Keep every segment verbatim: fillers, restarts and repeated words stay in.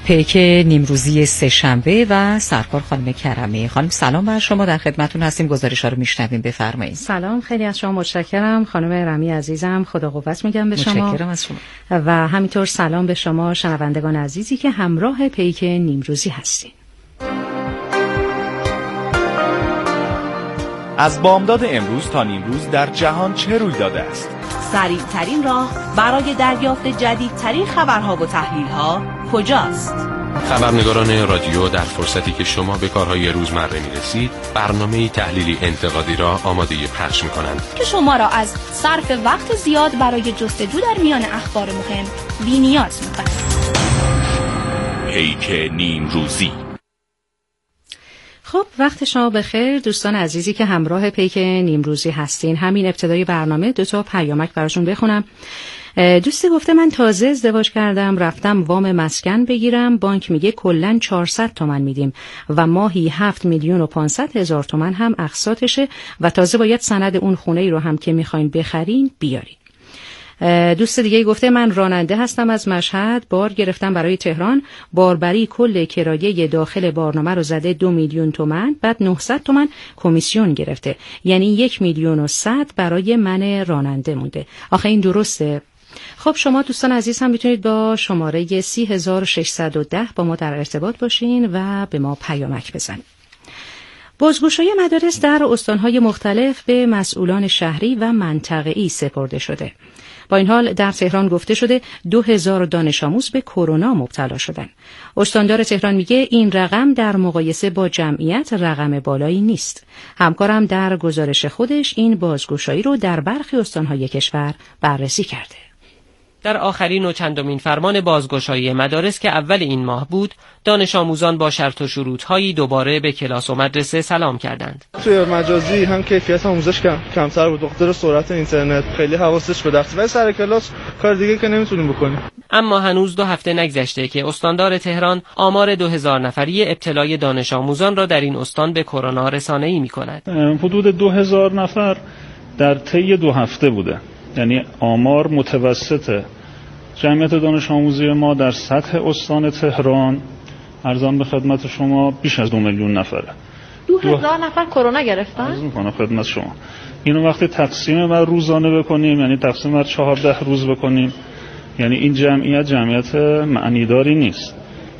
پیک نیمروزی سه شنبه و سرکار خانم کرمی. خانم سلام بر شما، در خدمتتون هستیم، گزارش‌ها رو میشنویم، بفرمایید. سلام، خیلی از شما متشکرم خانم رمی عزیزم، خدا قوت میگم به شما. متشکرم از شما و همینطور سلام به شما شنوندگان عزیزی که همراه پیک نیمروزی هستین. از بامداد امروز تا نیمروز در جهان چه روی داده است؟ سریع ترین راه برای دریافت جدیدترین خبرها و تحلیل‌ها کجاست؟ خبرنگاران رادیو در فرصتی که شما به کارهای روزمره می‌رسید، برنامه‌ای تحلیلی انتقادی را آماده پخش می‌کنند که شما را از صرف وقت زیاد برای جستجو در میان اخبار مهم بی‌نیاز می‌کند. پیک نیمروزی. خب وقت شما بخیر دوستان عزیزی که همراه پیک نیمروزی هستین. همین ابتدای برنامه دو تا پیامک براشون بخونم. دوستی گفته من تازه ازدواج کردم، رفتم وام مسکن بگیرم، بانک میگه کلاً چهارصد تومن میدیم و ماهی هفت میلیون و پانصد هزار تومن هم اقساطشه و تازه باید سند اون خونه ای رو هم که میخواین بخرین بیارین. دوست دیگه گفته من راننده هستم از مشهد، بار گرفتم برای تهران، باربری کل کرایه داخل بارنامه رو زده دو میلیون تومن، بعد نهصد تومن کمیسیون گرفته، یعنی یک میلیون و صد برای من راننده مونده. آخه این درسته؟ خب شما دوستان عزیز هم میتونید با شماره سی هزار و ششصد و ده با ما در ارتباط باشین و به ما پیامک بزنید. بازگشایی مدارس در استانهای مختلف به مسئولان شهری و منطقه‌ای سپرده شده. با این حال در تهران گفته شده دو هزار دانش آموز به کرونا مبتلا شدن. استاندار تهران میگه این رقم در مقایسه با جمعیت رقم بالایی نیست. همکارم در گزارش خودش این بازگشایی رو در برخی استانهای کشور بررسی کرده. در آخرین و چندمین فرمان بازگشایی مدارس که اول این ماه بود، دانش آموزان با شرط و شروط‌هایی دوباره به کلاس و مدرسه سلام کردند. توی مجازی هم کیفیت آموزش کم کمتر بود، بخاطر سرعت اینترنت خیلی حواسش به درس و سر کلاس کار دیگه که نمیتونیم بکنیم. اما هنوز دو هفته نگذشته که استاندار تهران آمار دو هزار نفری ابتلای دانش آموزان را در این استان به کرونا رسانه‌ای می‌کند. حدود دو هزار نفر در طی دو هفته بوده. یعنی آمار متوسط جمعیت دانش آموزی ما در سطح استان تهران ارزان به خدمت شما بیش از دو میلیون نفره. دو هزار نفر کرونا گرفتن؟ عرض میکنم خدمت شما. اینو وقتی تقسیم بر روزانه بکنیم، یعنی تقسیم بر چهارده روز بکنیم، یعنی این جمعیت جمعیت معنیداری نیست.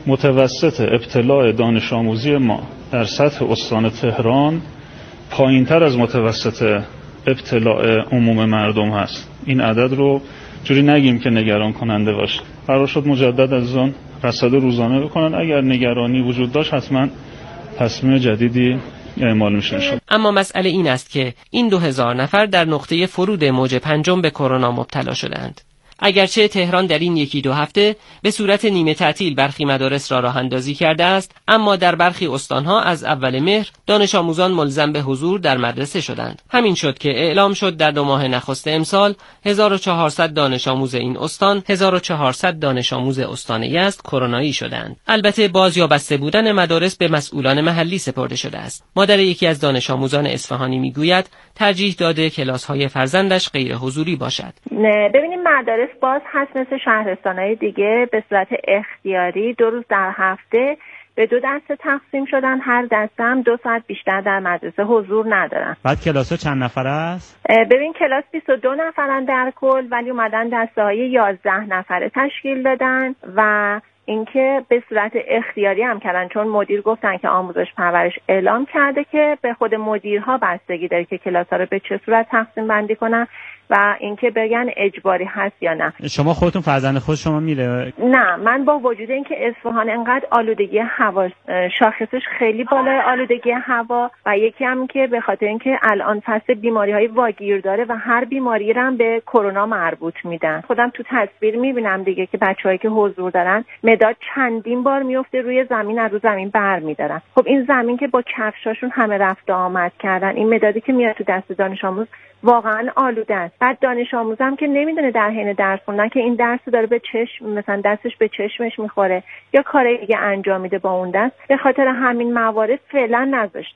متوسط ابتلاع دانش آموزی ما در سطح استان تهران پایینتر از متوسط ابتلاع عموم مردم هست. این عدد رو جوری نگیم که نگران کننده باشه. قرار شد مجدد از آن رصد روزانه بکنن. اگر نگرانی وجود داشت حتما تصمیم جدیدی اعمال میشه شد. اما مسئله این است که این دو هزار نفر در نقطه فرود موج پنجم به کرونا مبتلا شدند. اگرچه تهران در این یکی دو هفته به صورت نیمه تعطیل برخی مدارس را راه اندازی کرده است، اما در برخی استانها از اول مهر دانش آموزان ملزم به حضور در مدرسه شدند. همین شد که اعلام شد در دو ماه نخست امسال هزار و چهارصد دانش آموز این استان، هزار و چهارصد دانش آموز استان یزد کرونایی شدند. البته باز یا بسته بودن مدارس به مسئولان محلی سپرده شده است. مادر یکی از دانش آموزان اصفهانی میگوید ترجیح داده کلاس‌های فرزندش غیر حضوری باشد. نه ببینیم مدارس باز هست مثل شهرستان‌های دیگه به صورت اختیاری دو روز در هفته به دو دسته تقسیم شدن، هر دسته هم دو ساعت بیشتر در مدرسه حضور ندارن. بعد کلاس‌ها چند نفره است؟ ببین کلاس بیست و دو نفرن در کل، ولی اومدن دسته‌های یازده نفره تشکیل دادن و اینکه به صورت اختیاری هم کردن، چون مدیر گفتن که آموزش پرورش اعلام کرده که به خود مدیرها بستگی داره که کلاس‌ها رو به چه صورت تقسیم بندی کنن و اینکه بگن اجباری هست یا نه. شما خودتون فرزند خود شما میره؟ نه، من با وجود اینکه اصفهان انقدر آلودگی هوا شاخصش خیلی بالای آلودگی هوا و یکی هم که به خاطر اینکه الان فصل بیماری‌های واگیر داره و هر بیماری رو هم به کرونا مربوط میدن. خودم تو تصویر میبینم دیگه که بچه‌هایی که حضور دارن مداد چندین بار میفته روی زمین، از رو زمین برمی‌دارن. خب این زمین که با کفشاشون همه رفت آمد کردن، این مدادی که میاد تو دست دانش آموز واقعا آلوده است. بعد دانش آموزم که نمیدونه در حین درس خوندن که این درس داره به چشم مثلا دستش به چشمش میخوره یا کار دیگه انجام میده با اون دست. به خاطر همین موارد فعلا نذاشتم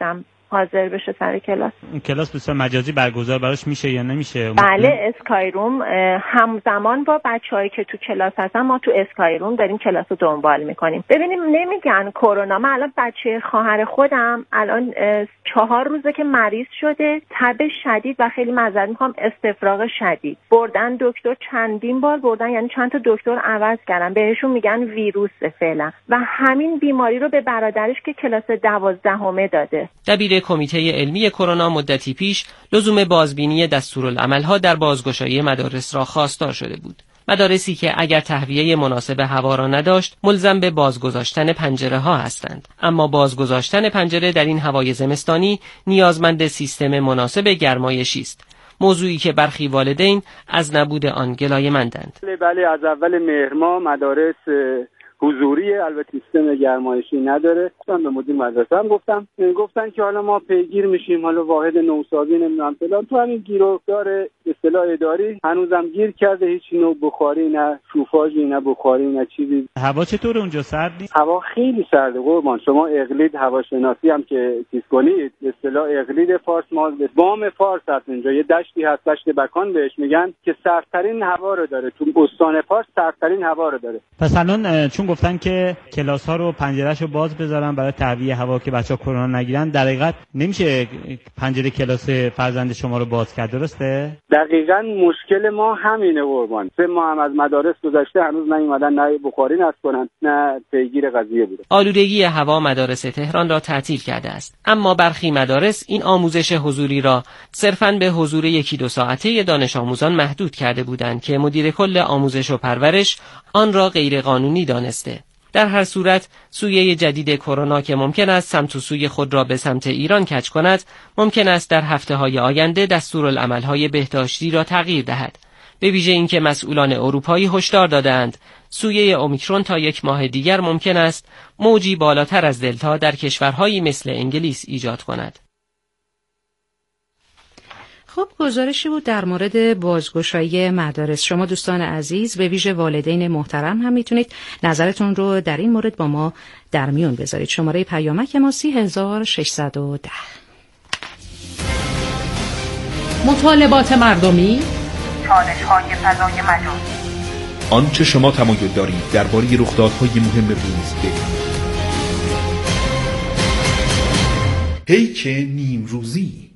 حاضر بشه سر کلاس. کلاس به صورت مجازی برگزار براش میشه یا نمیشه؟ بله، اسکای روم همزمان با بچه‌هایی که تو کلاس هستن ما تو اسکای روم داریم کلاس رو دنبال میکنیم. ببینیم نمیگن کرونا. من الان بچه خواهر خودم الان چهار روزه که مریض شده، تب شدید و خیلی معذرت میخوام استفراغ شدید. بردن دکتر چندین بار بردن، یعنی چند تا دکتر عوض کردن، بهشون میگن ویروسه فعلا و همین بیماری رو به برادرش که کلاس دوازدهمه داده. دبیر کمیته علمی کرونا مدتی پیش لزوم بازبینی دستورالعمل‌ها در بازگشایی مدارس را خواستار شده بود. مدارسی که اگر تهویه مناسب هوا را نداشت ملزم به بازگذاشتن پنجره ها هستند، اما بازگذاشتن پنجره در این هوای زمستانی نیازمند سیستم مناسب گرمایشی است، موضوعی که برخی والدین از نبود آن گلایه‌مندند. بله، از اول مهر ماه مدارس حضوری، البته سیستم گرمایشی نداره. من به مدیر مدرسه هم گفتم، گفتن که حالا ما پیگیر میشیم، حالا واحد نوسازی نمیدونم فلان. تو همین گیرودار اصطلاح اداری هنوزم گیر کرده، هیچ نوع بخاری نه شوفاژی نه بخاری نه چیزی. هوا چطوره اونجا؟ سرد نیست؟ هوا خیلی سرده قربان. شما اقلید هواشناسی هم که چیز کنید، اصطلاح اقلید فارس، ما بام فارس هست اینجا، یه دشتی هست، دشت بکان بهش میگن، که سردترین هوا رو داره. تو استان فارس سردترین هوا رو داره. پس الان چون گفتن که کلاس ها رو پنجره‌شو باز بذارن برای تهویه هوا که بچه‌ها کرونا نگیرن، در حقیقت نمیشه پنجره کلاس فرزند شما رو باز کرد، درسته؟ دقیقاً مشکل ما همینه قربان. سه ماه هم از مدارس گذشته هنوز نیومدن، نه بخاری نصب کنن نه پیگیر قضیه بوده. آلودگی هوا مدارس تهران را تعطیل کرده است، اما برخی مدارس این آموزش حضوری را صرفاً به حضور یکی دو ساعته دانش آموزان محدود کرده بودند که مدیر کل آموزش و پرورش آن را غیر قانونی دانسته. در هر صورت سویه جدید کرونا که ممکن است سمت و سوی خود را به سمت ایران کج کند، ممکن است در هفته‌های آینده دستورالعمل‌های بهداشتی را تغییر دهد. به ویژه اینکه مسئولان اروپایی هشدار دادند سویه اومیکرون تا یک ماه دیگر ممکن است موجی بالاتر از دلتا در کشورهایی مثل انگلیس ایجاد کند. خب، گزارشی بود در مورد بازگشایی مدارس. شما دوستان عزیز، به ویژه والدین محترم هم میتونید نظرتون رو در این مورد با ما در میون بذارید. شماره پیامک ما سی هزار و ششصد و ده. مطالبات مردمی، چالش‌های فضای مجازی، آنچه شما تمایل دارید درباره رخدادهای مهم روز بگویید. پیک نیمروزی.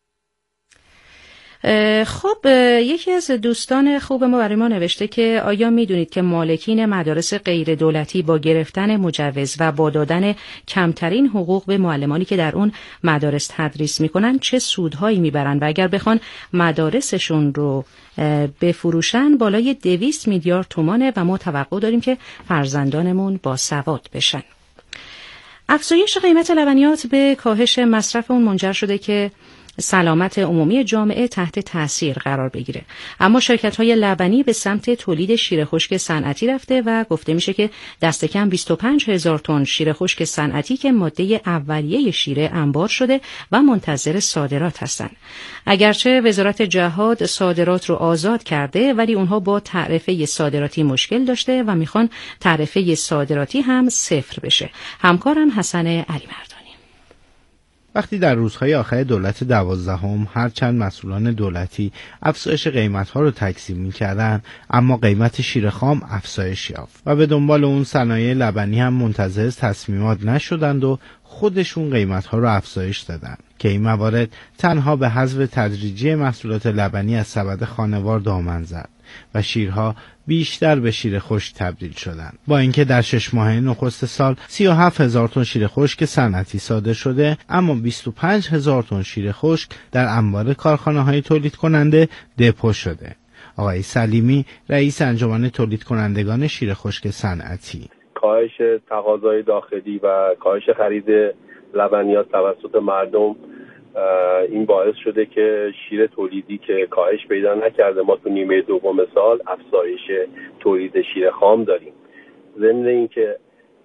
خب، یکی از دوستان خوب ما برای ما نوشته که آیا میدونید که مالکین مدارس غیر دولتی با گرفتن مجوز و با دادن کمترین حقوق به معلمانی که در اون مدارس تدریس میکنن چه سودهایی میبرن و اگر بخوان مدارسشون رو بفروشن بالای دویست میلیارد تومانه و ما توقع داریم که فرزندانمون با سواد بشن. افزایش قیمت لبنیات به کاهش مصرف اون منجر شده که سلامت عمومی جامعه تحت تاثیر قرار بگیره، اما شرکت‌های لبنی به سمت تولید شیر خشک صنعتی رفته و گفته میشه که دست کم بیست و پنج هزار تن شیر خشک صنعتی که ماده اولیه شیره انبار شده و منتظر صادرات هستند. اگرچه وزارت جهاد صادرات رو آزاد کرده، ولی اونها با تعرفه صادراتی مشکل داشته و میخوان تعرفه صادراتی هم صفر بشه. همکارم حسن علی مردانی. وقتی در روزهای آخر دولت دوازدهم هرچند مسئولان دولتی افزایش قیمت‌ها رو تکذیب می‌کردند، اما قیمت شیر خام افزایش یافت و به دنبال اون صنایع لبنی هم منتظر تصمیمات نشدند و خودشون قیمت‌ها رو افزایش دادن که این موارد تنها به حذف تدریجی محصولات لبنی از سبد خانوار دامن زد و شیرها بیشتر به شیر خشک تبدیل شدند. با اینکه در شش ماهه نخست سال سی و هفت هزار تن شیر خشک صنعتی صادر شده، اما بیست و پنج هزار تن شیر خشک در انبار کارخانه‌های تولید کننده دپو شده. آقای سلیمی، رئیس انجمن تولید کنندگان شیر خشک صنعتی: کاهش تقاضای داخلی و کاهش خرید لبنیات توسط مردم این باعث شده که شیر تولیدی که کاهش پیدا نکرده، ما تو نیمه دوم سال افزایش تولید شیر خام داریم. ضمن اینکه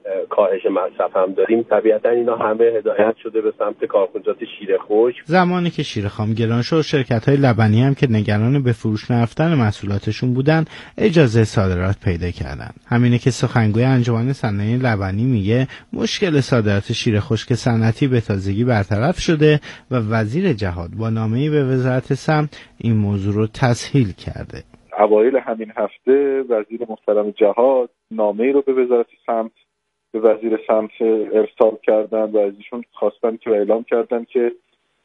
کاهش مصرف هم داریم. طبیعتا اینا همه هدایت شده به سمت کارخانجات شیر خشک. زمانی که شیر خام گران شد، شرکت‌های لبنی هم که نگران به فروش نرفتن محصولاتشون بودن اجازه صادرات پیدا کردن. همینه که سخنگوی انجمن صنایع لبنی میگه مشکل صادرات شیر خشک صنعتی به تازگی برطرف شده و وزیر جهاد با نامه‌ای به وزارت سمت این موضوع رو تسهیل کرده. اوایل همین هفته وزیر محترم جهاد نامه‌ای رو به وزارت سمت به وزیر سمت ارسال کردن و از ایشون خواستن که اعلام کردن که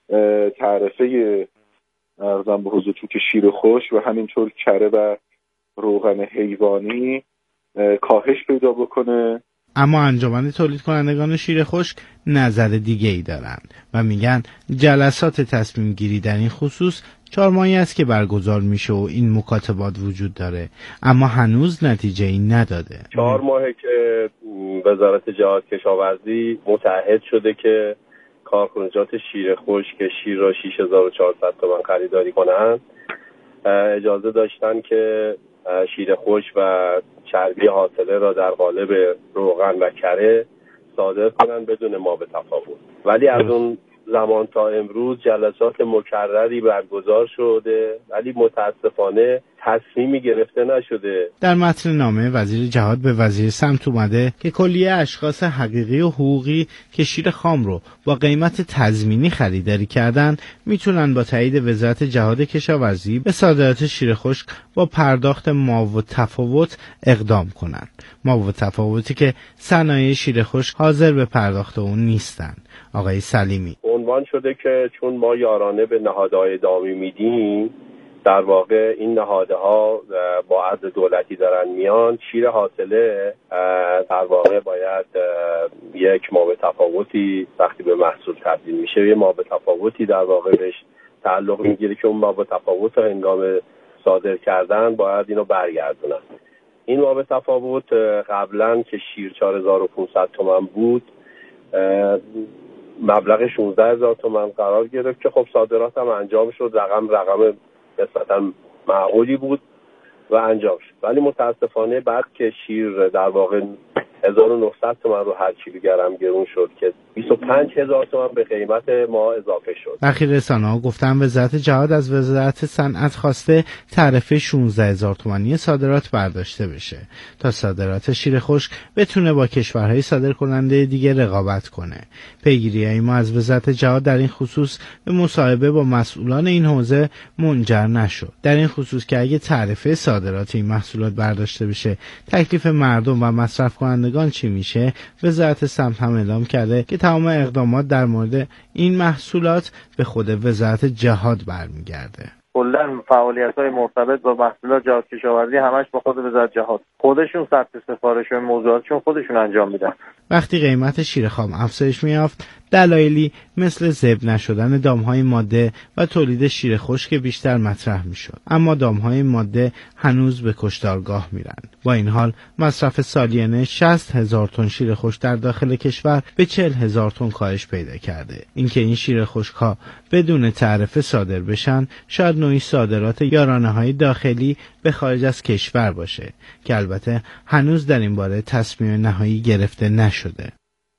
تعرفه ارزم به حضور توت شیر خشک و همینطور کره و روغن حیوانی کاهش پیدا بکنه. اما انجمن تولید کنندگان شیر خشک نظر دیگه ای دارن و میگن جلسات تصمیم گیری در این خصوص چهار ماهی است که برگزار میشه و این مکاتبات وجود داره، اما هنوز نتیجه ای نداده. چهار ماهه که وزارت جهاد کشاورزی متعهد شده که کارخانجات شیر خشک شیر را شش هزار و چهارصد تومان خریداری کنند. اجازه داشتن که شیر خشک و چربی حاصله را در قالب روغن و کره صادر کنند بدون ما به تفاوت. ولی از اون زمان تا امروز جلسات مکرری برگزار شده ولی متاسفانه تصمیمی گرفته نشده. در متن نامه وزیر جهاد به وزیر سمت اومده که کلیه اشخاص حقیقی و حقوقی که شیر خام رو با قیمت تضمینی خریداری کردن میتونن با تایید وزارت جهاد کشاورزی به صادرات شیر خشک با پرداخت معاو تفاوت اقدام کنن. معاو تفاوتی که صنایع شیر خشک حاضر به پرداخت اون نیستن. آقای سلیمی عنوان شده که چون ما یارانه به نهادهای دامی میدیم، در واقع این نهادها با عرض دولتی دارن میان، شیر حاصله در واقع باید یک مابع تفاوتی وقتی به محصول تبدیل میشه، یه مابع تفاوتی در واقع بهش تعلق میگیره که اون مابع تفاوت هنگام صادر کردن باید اینو برگردونن. این مابع تفاوت قبلا که شیر چهار هزار و پانصد تومان بود مبلغ شانزده هزار تومان قرار گرفت که خب صادرات هم انجام شد، رقم رقم نسبتا معقولی بود و انجام شد. ولی متاسفانه بعد که شیر در واقع هزار و نهصد تومان رو هر کیلوگرم گرون شد که بیست و پنج هزار تومان به قیمت ما اضافه شد. اخیر رسانه‌ها گفتن وزارت جهاد از وزارت صنعت خواسته تعرفه شانزده هزار تومانی صادرات برداشته بشه تا صادرات شیر خشک بتونه با کشورهای صادر کننده دیگه رقابت کنه. پیگیری‌های ما از وزارت جهاد در این خصوص به مصاحبه با مسئولان این حوزه منجر نشد. در این خصوص که اگه تعرفه صادرات این محصولات برداشته بشه تکلیف مردم و مصرف کنندگان چی میشه؟ وزارت سمت هم اعلام کرده که تمام اقدامات در مورد این محصولات به خود وزارت جهاد برمیگرده. کلا فعالیت‌های مرتبط با محصولات جهاد کشاورزی همش با خود وزارت جهاد، خودشون ثبت سفارش و موضوعاتشون خودشون انجام میدن. وقتی قیمت شیر خام افزایش می‌یافت، دلایلی مثل ذوب نشدن دام‌های ماده و تولید شیر خشک بیشتر مطرح می‌شد. اما دام‌های ماده هنوز به کشتارگاه میرن. با این حال مصرف سالیانه شصت هزار تن شیر خشک در داخل کشور به چهل هزار تن کاهش پیدا کرده. اینکه این شیر خشک‌ها بدون تعرفه صادر بشن شاید نوعی صادرات یارانه‌های داخلی به خارج از کشور باشه که البته هنوز در این باره تصمیم نهایی گرفته نشده.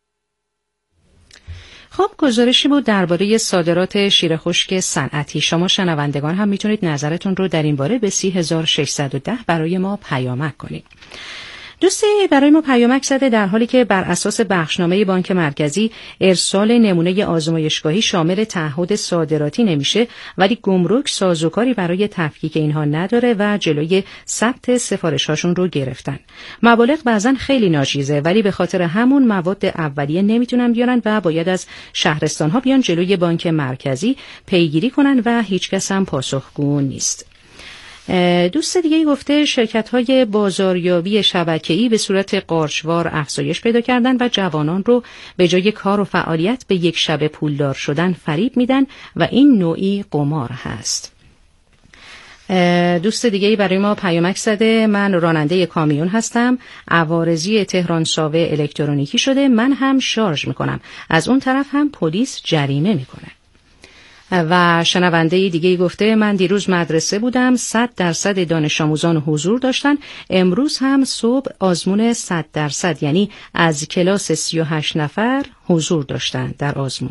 خب گزارشی بود درباره صادرات شیر خشک صنعتی. شما شنوندگان هم میتونید نظرتون رو در این باره به سی هزار و ششصد و ده برای ما پیامک کنید. دوستی برای ما پیامک زده در حالی که بر اساس بخشنامه بانک مرکزی ارسال نمونه آزمایشگاهی شامل تعهد صادراتی نمیشه، ولی گمرک سازوکاری برای تفکیک اینها نداره و جلوی ثبت سفارش‌هاشون رو گرفتن. مبالغ بعضن خیلی ناچیزه، ولی به خاطر همون مواد اولیه نمیتونن بیارن و باید از شهرستان‌ها بیان جلوی بانک مرکزی پیگیری کنن و هیچکس هم پاسخگو نیست. دوست دیگه گفته شرکت‌های بازاریابی شبکه‌ای به صورت قارچوار افزایش پیدا کردن و جوانان رو به جای کار و فعالیت به یک شب پولدار شدن فریب میدن و این نوعی قمار هست. دوست دیگه برای ما پیامک زده من راننده کامیون هستم، عوارضی تهران ساوه الکترونیکی شده، من هم شارژ میکنم، از اون طرف هم پلیس جریمه میکنه. و شنونده دیگه گفته من دیروز مدرسه بودم، صد درصد دانش آموزان حضور داشتن. امروز هم صبح آزمون صد درصد، یعنی از کلاس سی و هشت نفر حضور داشتن در آزمون.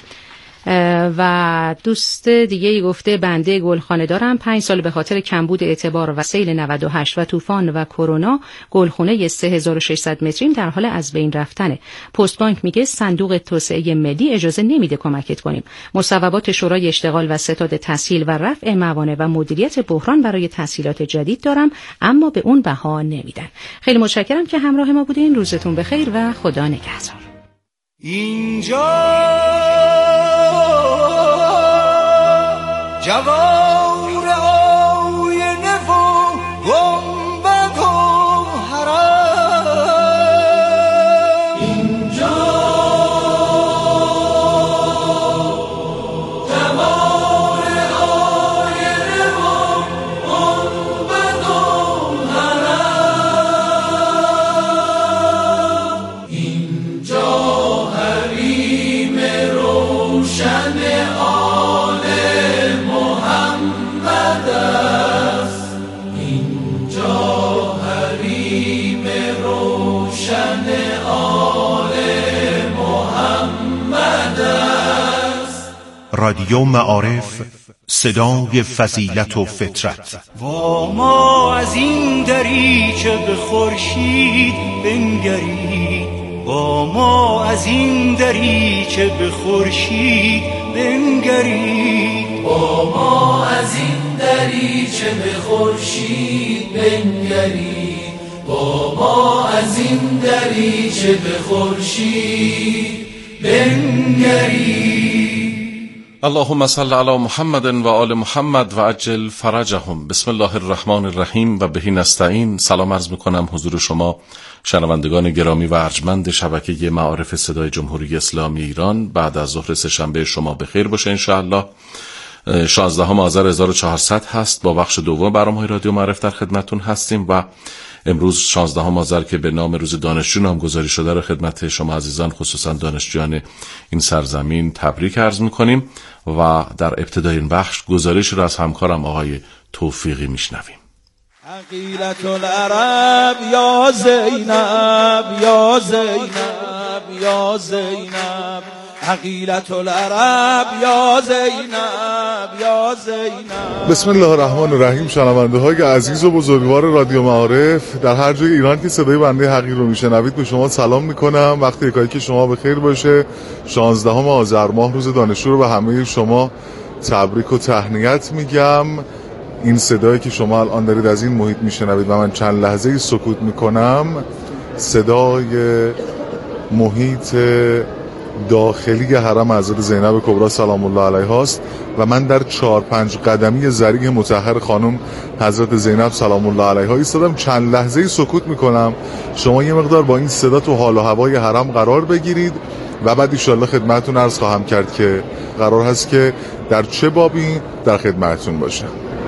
و دوست دیگه گفته بنده گلخانه دارم، پنج سال به خاطر کمبود اعتبار و سیل نود و هشت و طوفان و کرونا گلخونه سه هزار و ششصد متریم در حال از بین رفتنه. پست بانک میگه صندوق توسعه ملی اجازه نمیده کمکت کنیم. مصوبات شورای اشتغال و ستاد تسهیل و رفع موانع و مدیریت بحران برای تسهیلات جدید دارم، اما به اون بها نمیدن. خیلی متشکرم که همراه ما بودین. روزتون بخیر و خدا نگهدار. اینجا جوار آینه و گنبد و حرم، اینجا جوار آینه و گنبد و حرم، اینجا حریم روشن رادیو معارف، صدای فضیلت و فطرت. با ما از این دریچه به خورشید بنگرید، با ما از این دریچه به خورشید بنگرید، با ما از این دریچه به خورشید بنگرید، با ما از این دریچه به خورشید بنگرید. اللهم صل علی محمد و آل محمد و عجل فرجهم. بسم الله الرحمن الرحیم و بهی نستعین. سلام عرض میکنم حضور شما شنوندگان گرامی و ارجمند شبکه معارف صدای جمهوری اسلامی ایران. بعد از ظهر سه‌شنبه شما بخیر باشه انشاءالله. شانزدهم آذر هزار و چهارصد هست. با بخش دوم برنامه رادیو معارف در خدمتتون هستیم و امروز شانزدهم آذر که به نام روز دانشجو نامگذاری شده را خدمت شما عزیزان خصوصا دانشجویان این سرزمین تبریک عرض می‌کنیم و در ابتدای این بخش گزارش را از همکارم آقای توفیقی میشنویم. عقیلة العرب یا زینب یا زینب یا زینب، عقیلة العرب یا زینب یا زینب. بسم الله الرحمن الرحیم. شنونده های عزیز و بزرگوار رادیو معارف در هر جای ایران که صدای بنده حقیر رو میشنوید به شما سلام میکنم. وقت یکایی که شما بخیر باشه. شانزدهم آذر ماه روز دانشجو رو به همه شما تبریک و تهنیت میگم. این صدایی که شما الان دارید از این محیط میشنوید و من چند لحظه سکوت میکنم، صدای محیط داخلی حرم حضرت زینب کبری سلام الله علیها است و من در چهار پنج قدمی ضریح مطهر خانم حضرت زینب سلام الله علیها ایستادم. چند لحظه سکوت میکنم، شما یه مقدار با این صدا تو حال و هوای حرم قرار بگیرید و بعد ان شاءالله خدمتتون عرض خواهم کرد که قرار هست که در چه بابی در خدمتتون باشم.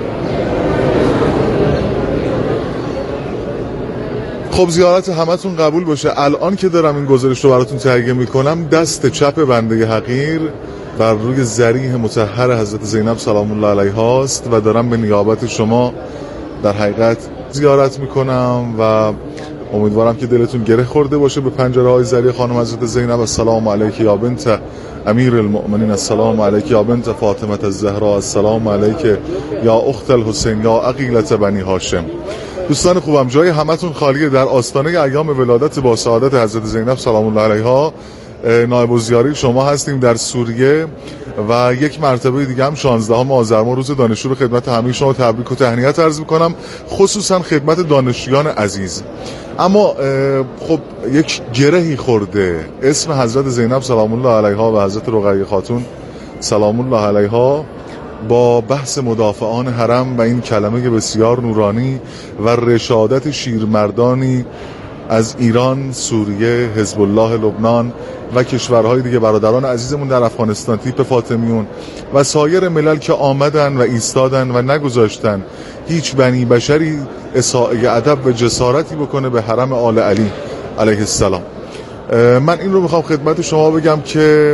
خب زیارت همتون قبول باشه. الان که دارم این گزارش رو براتون تهیه میکنم، دست چپ بنده حقیر بر روی ضریح مطهر حضرت زینب سلام الله علیها است و دارم به نیابت شما در حقیقت زیارت میکنم و امیدوارم که دلتون گره خورده باشه به پنجره های ضریح خانم حضرت زینب. السلام علیک یا بنت امیر المؤمنین، السلام علیک یا بنت فاطمه الزهرا، السلام علیک یا اخت الحسین یا عقیلة بنی هاشم. دوستان خوبم، جای همتون خالیه. در آستانه ایام ولادت با سعادت حضرت زینب سلام الله علیها نایب الزیاری شما هستیم در سوریه و یک مرتبه دیگه هم شانزدهم آذر ماه روز دانشجو رو خدمت همه شما تبریک و تهنیت عرض می‌کنم، خصوصا خدمت دانشجویان عزیز. اما خب یک گرهی خورده. اسم حضرت زینب سلام الله علیها و حضرت رقیه خاتون سلام الله علیها با بحث مدافعان حرم و این کلمه بسیار نورانی و رشادت شیرمردانی از ایران، سوریه، حزب الله لبنان و کشورهای دیگه، برادران عزیزمون در افغانستان تیپ فاطمیون و سایر ملل که آمدن و ایستادن و نگذاشتن هیچ بنی بشری اساءه ادب و جسارتی بکنه به حرم آل علی علیه السلام. من این رو میخوام خدمت شما بگم که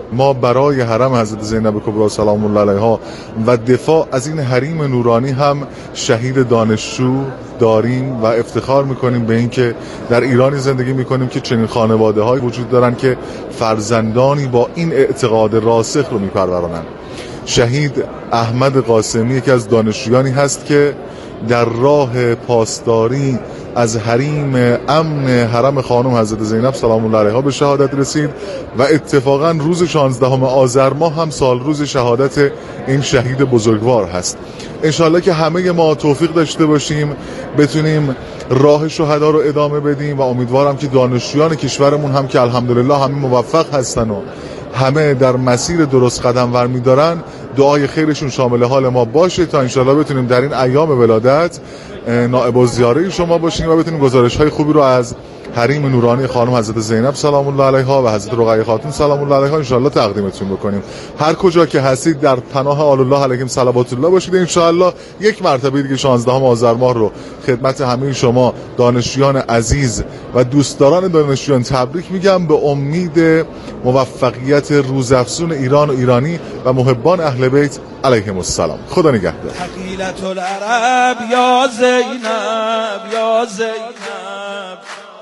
ما برای حرم حضرت زینب کبری سلام الله علیها و دفاع از این حریم نورانی هم شهید دانشجو داریم و افتخار میکنیم به این که در ایرانی زندگی میکنیم که چنین خانواده های وجود دارن که فرزندانی با این اعتقاد راسخ رو میپرورانند. شهید احمد قاسمی یکی از دانشجویانی هست که در راه پاسداری از حریم امن حرم خانم حضرت زینب سلام الله علیها به شهادت رسید و اتفاقا روز شانزدهم آذر ماه هم سال روز شهادت این شهید بزرگوار هست. انشالله که همه ما توفیق داشته باشیم بتونیم راه شهدا رو ادامه بدیم و امیدوارم که دانشجویان کشورمون هم که الحمدلله همه موفق هستن و همه در مسیر درست قدم ور می‌دارن دعای خیرشون شامل حال ما باشه تا انشالله بتونیم در این ایام ولادت نائب الزیاره شما باشیم و بتونیم گزارش‌های خوبی رو از حریم نورانی خانم حضرت زینب سلام الله علیها و حضرت رقیه خاتون سلام الله علیها انشالله تقدیمتون بکنیم. هر کجا که هستید در پناه آل الله علیهم صلوات الله باشید. انشالله یک مرتبه دیگه شانزدهم آذر ماه رو خدمت همه شما دانشجویان عزیز و دوستداران دانشجویان تبریک میگم به امید موفقیت روزافزون ایران و ایرانی و محبان اهل بیت علیهم السلام. خدا نگهدار. حقیلت العرب یا زینب یا زینب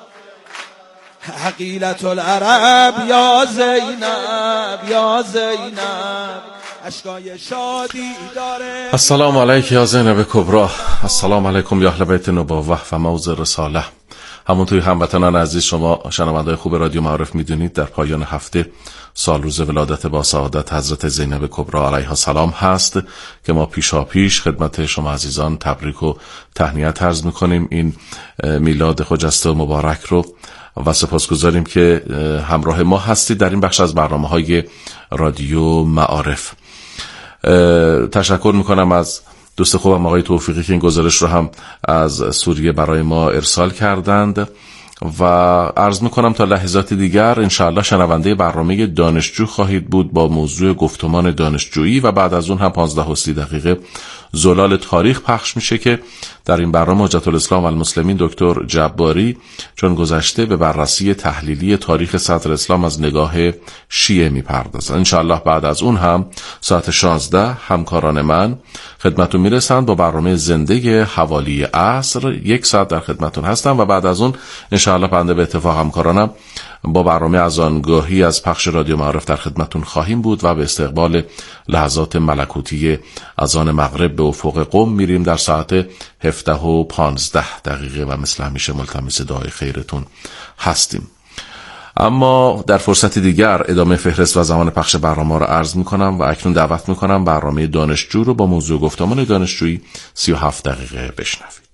حقیلت العرب یا زینب یا زینب اشکای شادی داره. السلام علیک یا زینب کبرا، السلام علیکم یا اهل بیت نبوه و موضع رساله. همونطوری هموطنان عزیز شما شنونده‌های خوب رادیو معارف میدونید در پایان هفته سال روز ولادت با سعادت حضرت زینب کبرا علیها السلام هست که ما پیشا پیش خدمت شما عزیزان تبریک و تهنیت عرض میکنیم این میلاد خجسته و مبارک رو و سپاسگزاریم که همراه ما هستید در این بخش از برنامه‌های رادیو معارف. تشکر میکنم از دوست خوبم آقای توفیقی که این گزارش رو هم از سوریه برای ما ارسال کردند و عرض میکنم تا لحظات دیگر انشاءالله شنونده برنامه دانشجو خواهید بود با موضوع گفتمان دانشجویی و بعد از اون هم پانزده و سی دقیقه زلال تاریخ پخش میشه که در این برنامه حجت الاسلام و المسلمین دکتر جباری چون گذشته به بررسی تحلیلی تاریخ صدر اسلام از نگاه شیعه میپردازن. انشاءالله بعد از اون هم ساعت شانزده همکاران من خدمتون میرسند با برنامه زنده حوالی عصر. یک ساعت در خدمتون هستم و بعد از اون انشاءالله بنده به اتفاق همکارانم با برنامه از آنگاهی از پخش رادیو معارف در خدمتون خواهیم بود و به استقبال لحظات ملکوتی اذان مغرب به افق قم میریم در ساعت هفده و پانزده دقیقه و مثل همیشه ملتمس دعای خیرتون هستیم. اما در فرصت دیگر ادامه فهرست و زمان پخش برنامه رو عرض میکنم و اکنون دعوت میکنم برنامه دانشجو رو با موضوع گفتمان دانشجویی سی و هفت دقیقه بشنوید.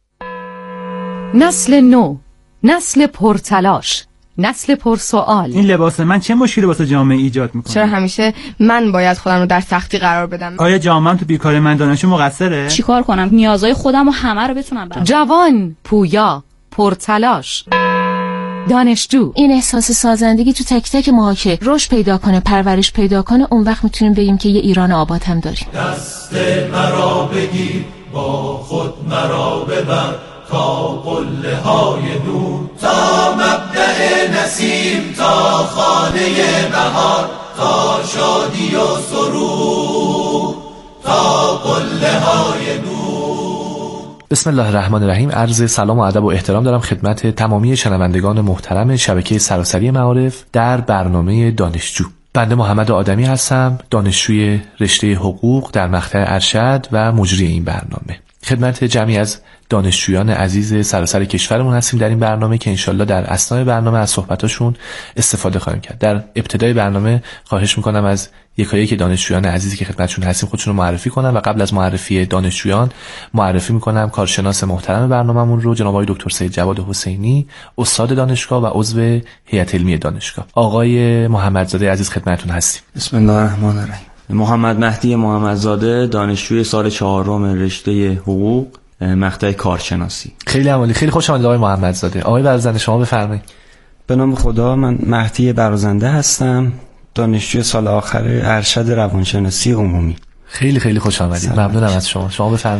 نسل نو، نسل پرتلاش، نسل پرسوال. این لباس من چه مشکلی واسه جامعه ایجاد میکنه؟ چرا همیشه من باید خودم رو در سختی قرار بدم؟ آیا جامعه‌ام تو بیکاری من دانشجو مقصره؟ چیکار کنم نیازهای خودم و همه رو بتونم برام؟ جوان، پویا، پرتلاش، دانشجو. این احساس سازندگی تو تک تک ما که رشد پیدا کنه، پرورش پیدا کنه، اون وقت میتونیم بگیم که یه ایران آباد هم داریم. دست مرا بگیر با خود مرا ببر تا قله های دور، تا مبدأ نسیم، تا خانه بهار، تا شادی و سرور، تا قله های دور. بسم الله الرحمن الرحیم. عرض سلام و ادب و احترام دارم خدمت تمامی شنوندگان محترم شبکه سراسری معارف در برنامه دانشجو. بنده محمد آدمی هستم، دانشجوی رشته حقوق در مقطع ارشد و مجری این برنامه. خدمت جمعی از دانشجویان عزیز سراسر کشورمون هستیم در این برنامه که انشالله در اثنای برنامه از صحبتاشون استفاده خواهیم کرد. در ابتدای برنامه خواهش میکنم از یکایی که دانشجویان عزیزی که خدمتشون هستیم خودشون رو معرفی کنن و قبل از معرفی دانشجویان معرفی میکنم کارشناس محترم برنامه‌مون رو، جناب آقای دکتر سید جواد حسینی، استاد دانشگاه و عضو هیئت علمی دانشگاه. آقای محمدزاده عزیز خدمتتون هستیم. بسم الله الرحمن الرحیم. محمد مهدی محمدزاده، دانشجوی سال چهارم رشته حقوق مقطع کارشناسی. خیلی عالی، خیلی خوش آمدید آقای محمدزاده. آقای برازنده شما بفرمایید. به نام خدا، من مهدی برازنده هستم، دانشجوی سال آخر ارشد روانشناسی عمومی. خیلی خیلی خوش آمدید. ممنونم از شما. شما بفرمایید.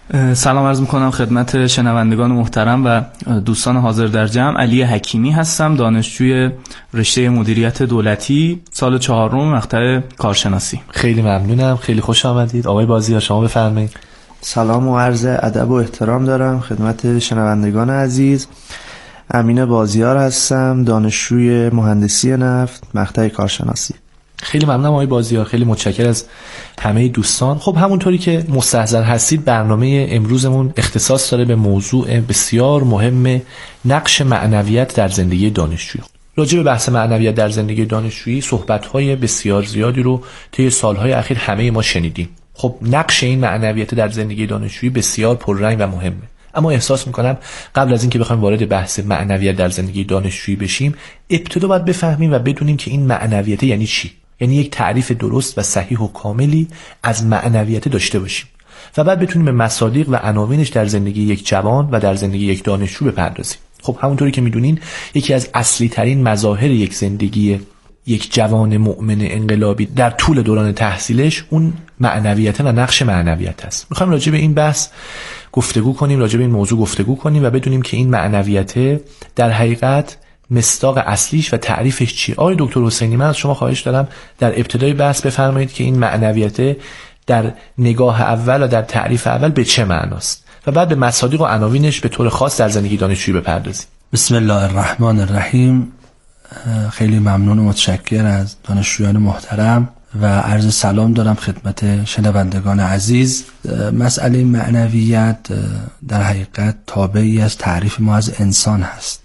سلام عرض میکنم خدمت شنوندگان محترم و دوستان حاضر در جمع. علی حکیمی هستم، دانشجوی رشته مدیریت دولتی، سال چهارم، مقطع کارشناسی. خیلی ممنونم، خیلی خوش آمدید. آقای بازیار شما بفرمایید. سلام و عرض ادب و احترام دارم خدمت شنوندگان عزیز. امین بازیار هستم، دانشجوی مهندسی نفت، مقطع کارشناسی. خیلی ممنونم آقای بازیار، خیلی متشکرم از همه دوستان. خب همونطوری که مستحضر هستید برنامه امروزمون اختصاص داره به موضوع بسیار مهم، نقش معنویت در زندگی دانشجویی. راجع به بحث معنویت در زندگی دانشجویی صحبت‌های بسیار زیادی رو طی سال‌های اخیر همه ما شنیدیم. خب نقش این معنویت در زندگی دانشجویی بسیار پررنگ و مهمه. اما احساس میکنم قبل از اینکه بخوایم وارد بحث معنویت در زندگی دانشجویی بشیم، ابتدا باید بفهمیم و بدونیم که این معنویت یعنی چی. یعنی یک تعریف درست و صحیح و کاملی از معنویت داشته باشیم و بعد بتونیم به مصادیق و عناوینش در زندگی یک جوان و در زندگی یک دانشجو بپردازیم. خب همونطوری که میدونین یکی از اصلی ترین مظاهر یک زندگی یک جوان مؤمن انقلابی در طول دوران تحصیلش اون معنویت و نقش معنویت است. میخوایم راجع به این بحث گفتگو کنیم، راجع به این موضوع گفتگو کنیم و بدونیم که این معنویت در حقیقت مصداق اصلیش و تعریفش چیه. آقای دکتر حسینی، من از شما خواهش دارم در ابتدای بحث بفرمایید که این معنویت در نگاه اول و در تعریف اول به چه معناست و بعد به مصادیق و عناوینش به طور خاص در زندگی دانشجویی بپردازیم. بسم الله الرحمن الرحیم. خیلی ممنون و متشکر از دانشجویان محترم و عرض سلام دارم خدمت شنوندگان عزیز. مسئله معنویت در حقیقت تابعی از تعریف ما از انسان هست.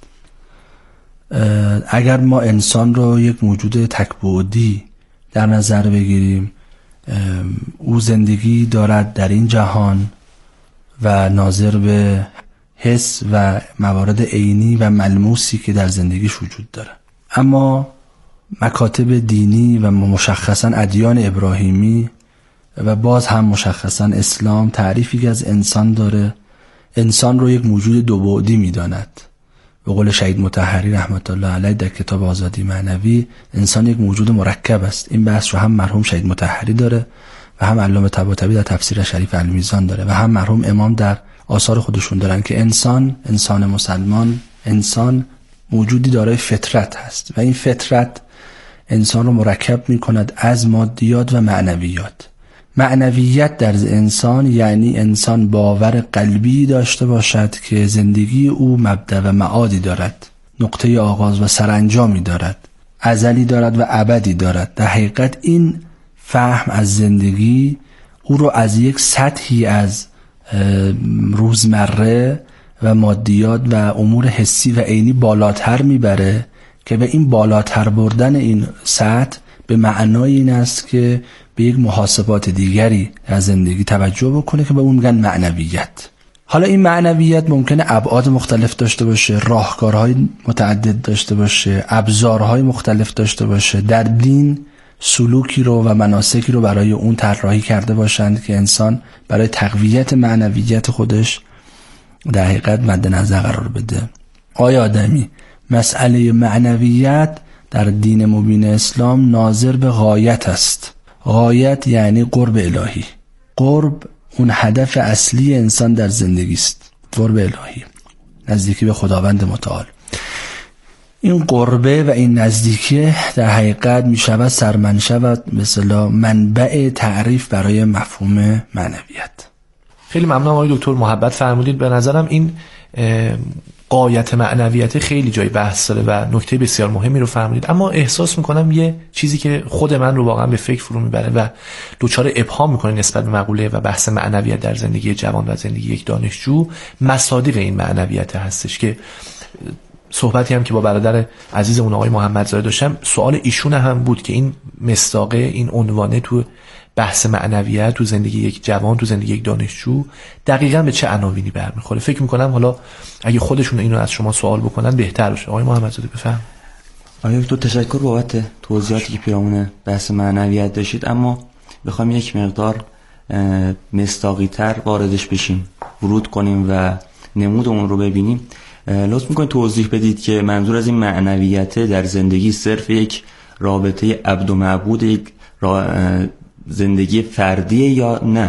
اگر ما انسان رو یک موجود تک‌بعدی در نظر بگیریم، او زندگی دارد در این جهان و ناظر به حس و موارد عینی و ملموسی که در زندگیش وجود داره. اما مکاتب دینی و مشخصا ادیان ابراهیمی و باز هم مشخصا اسلام تعریفی که از انسان داره، انسان رو یک موجود دو بعدی می‌داند. به قول شهید مطهری رحمت الله علیه در کتاب آزادی معنوی، انسان یک موجود مرکب است. این بحث رو هم مرحوم شهید مطهری داره و هم علامه طباطبایی در تفسیر شریف المیزان داره و هم مرحوم امام در آثار خودشون دارن که انسان، انسان مسلمان، انسان موجودی دارای فطرت هست و این فطرت انسان رو مرکب می کند از مادیات و معنویات. معنویت در انسان یعنی انسان باور قلبی داشته باشد که زندگی او مبدأ و معادی دارد، نقطه آغاز و سرانجامی دارد، ازلی دارد و ابدی دارد. در حقیقت این فهم از زندگی او رو از یک سطحی از روزمره و مادیات و امور حسی و عینی بالاتر میبره که به این بالاتر بردن این سطح به معنای این است که به یک محاسبات دیگری از زندگی توجه بکنه که به اون میگن معنویت. حالا این معنویت ممکنه ابعاد مختلف داشته باشه، راهکارهای متعدد داشته باشه، ابزارهای مختلف داشته باشه. در دین سلوکی رو و مناسکی رو برای اون طراحی کرده باشند که انسان برای تقویت معنویت خودش در حقیقت مد نظر قرار بده. آیا آدمی مسئله معنویت در دین مبین اسلام ناظر به غایت است. غایت یعنی قرب الهی. قرب اون هدف اصلی انسان در زندگی است، قرب الهی، نزدیکی به خداوند متعال. این قربه و این نزدیکی در حقیقت می شود سرمنشأ و مثلا منبع تعریف برای مفهوم معنویت. خیلی ممنونم آقای دکتر، محبت فرمودید. به نظرم این غایت معنویت خیلی جای بحث داره و نکته بسیار مهمی رو فرمودید، اما احساس میکنم یه چیزی که خود من رو واقعا به فکر فرو میبره و دوچار ابهام میکنه نسبت به مقوله و بحث معنویت در زندگی جوان و زندگی یک دانشجو، مصادیق این معنویت هستش که صحبتی هم که با برادر عزیزمون آقای محمدزاده داشتم، سوال ایشون هم بود که این مصداقه، این عنوانه تو بحث معنویت تو زندگی یک جوان، تو زندگی یک دانشجو دقیقاً به چه عناوینی برمیخوره. فکر میکنم حالا اگه خودشون اینو از شما سوال بکنن بهتر باشه. آقای محمدزاده بفهم. آقای دکتر تشکر بابت توضیحاتی که پیرامون بحث معنویت داشتید، اما بخوام یک مقدار مصداقی‌تر واردش بشیم، ورود کنیم و نمود اون رو ببینیم. لطف میکنید توضیح بدید که منظور از این معنویت در زندگی صرف یک رابطه عبد و معبود، یک زندگی فردیه یا نه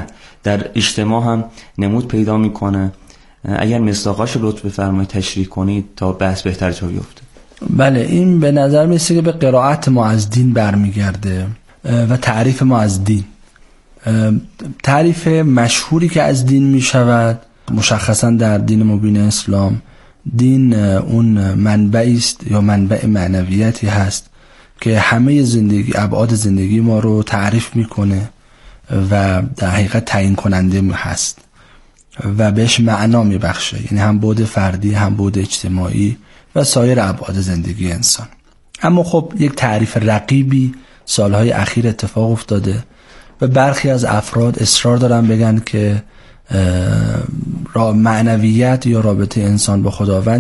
در اجتماع هم نمود پیدا میکنه. اگر مصداقاشو لطف بفرمایید تشریح کنید تا بحث بهتر جا بیفته. بله، این به نظر میسه که به قرائت ما از دین برمیگرده و تعریف ما از دین. تعریف مشهوری که از دین میشود مشخصا در دین مبین اسلام، دین اون منبعی است یا منبع معنویتی هست که همه زندگی، ابعاد زندگی ما رو تعریف میکنه و در حقیقت تعیین کننده هست و بهش معنا میبخشه، یعنی هم بعد فردی هم بعد اجتماعی و سایر ابعاد زندگی انسان. اما خب یک تعریف رقیبی سالهای اخیر اتفاق افتاده و برخی از افراد اصرار دارن بگن که معنویت یا رابطه انسان با خداوند